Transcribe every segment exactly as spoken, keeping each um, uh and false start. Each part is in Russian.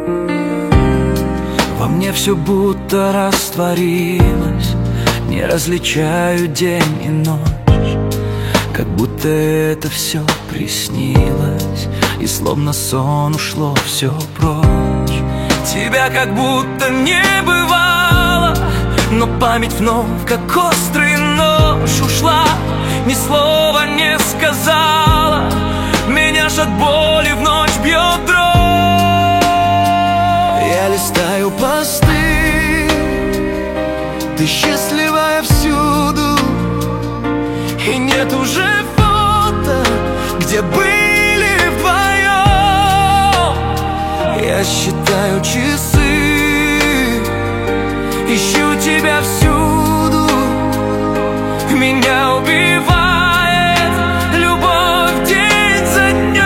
Во мне все будто растворилось, не различаю день и ночь, как будто это все приснилось, и словно сон ушло все прочь. Тебя как будто не бывало, но память вновь, как острый нож, ушла, ни слова не сказала. Меня ж от боли в ночь бьет дрожь. Я листаю посты, ты счастливая всюду, и нет уже фото, где были вдвоем. Я считаю часы, ищу тебя всюду, меня убивает любовь день за днем.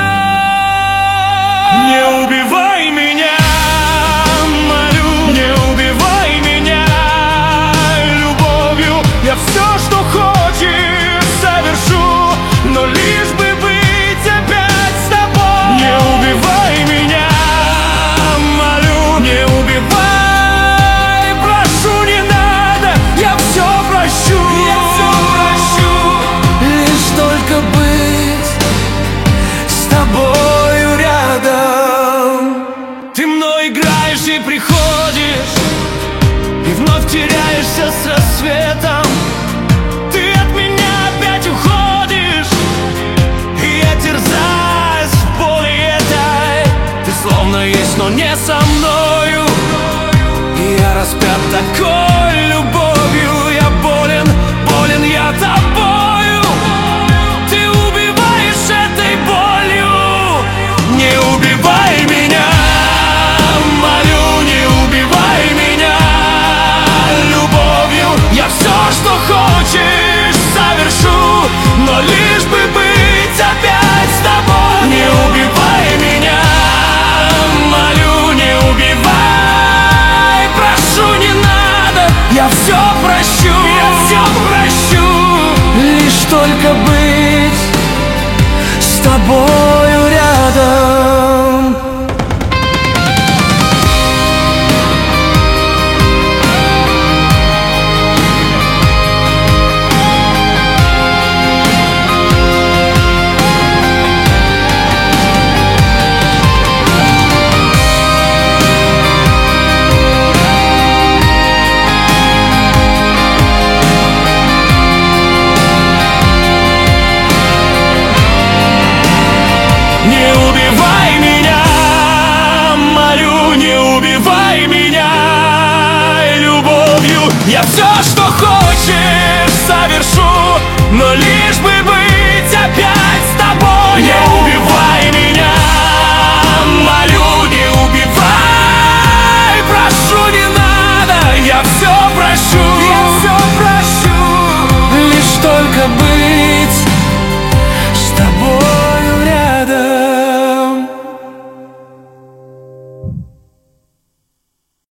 Не убивай меня, молю, не убивай меня любовью. Я все, что хочешь, совершу, но лишь бы быть опять с тобой. Не убивай меня, молю, не убивай, прошу, не надо, я все прощу. Я все прощу, лишь только быть с тобою рядом. Ты мной играешь и приходишь, и вновь теряешься с рассветом. Ты от меня опять уходишь, и я терзаюсь в боли этой. Ты словно есть, но не со мною, и я распят такой любовью. Я болен, болен я тобою. Ты убиваешь этой болью. Не убивай меня, молю, не убивай меня любовью. Я все, что хочешь, совершу, но лишь бы быть опять с тобой. Не убивай меня, молю, не убивай, прошу, не надо, я все прощу. Я все прощу, лишь только быть с тобою рядом. Не убивай меня, молю, не убивай меня любовью. Я все, что хочешь, совершу, но лишь